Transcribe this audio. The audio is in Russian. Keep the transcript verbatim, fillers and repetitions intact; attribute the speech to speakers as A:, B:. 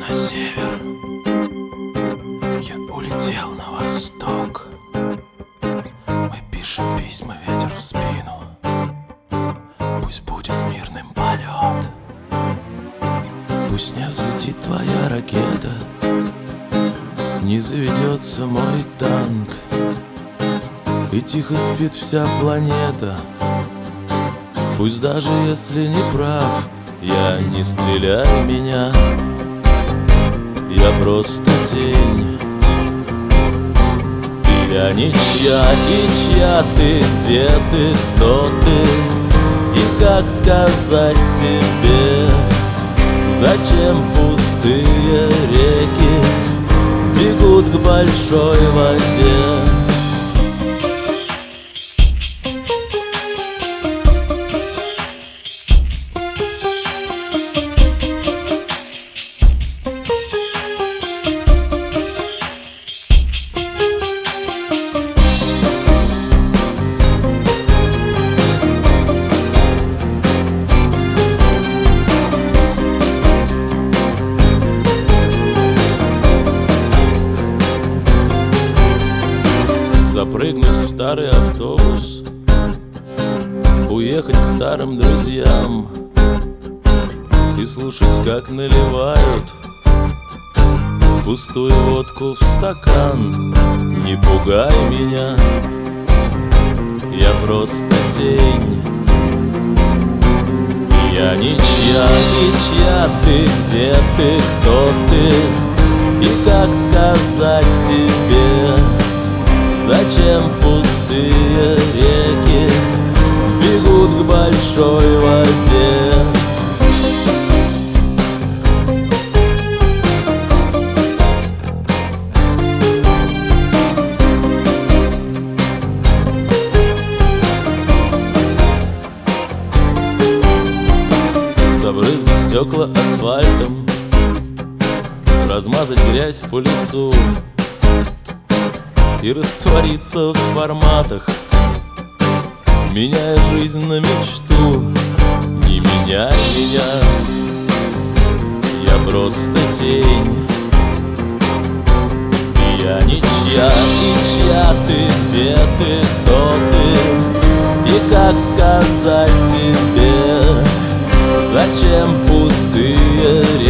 A: на север, я улетел на восток. Мы пишем письма, ветер в спину. Пусть будет мирным полет. Пусть не взлетит твоя ракета, не заведется мой танк, и тихо спит вся планета. Пусть даже если не прав я, не стреляй меня, я просто тень. И я ничья, ничья, ты где ты, кто ты, и как сказать тебе, зачем пустые реки бегут к большой воде? Запрыгнуть в старый автобус, уехать к старым друзьям и слушать, как наливают пустую водку в стакан. Не пугай меня, я просто тень. И я ничья, ничья, ты где ты, кто ты, и как сказать тебе, зачем пустые реки бегут к большой воде? Забрызгать стекла асфальтом, размазать грязь по лицу и раствориться в форматах, меняя жизнь на мечту. Не меняй меня, я просто тень. И я ничья, ничья, ты где ты, кто ты, и как сказать тебе, зачем пустые реки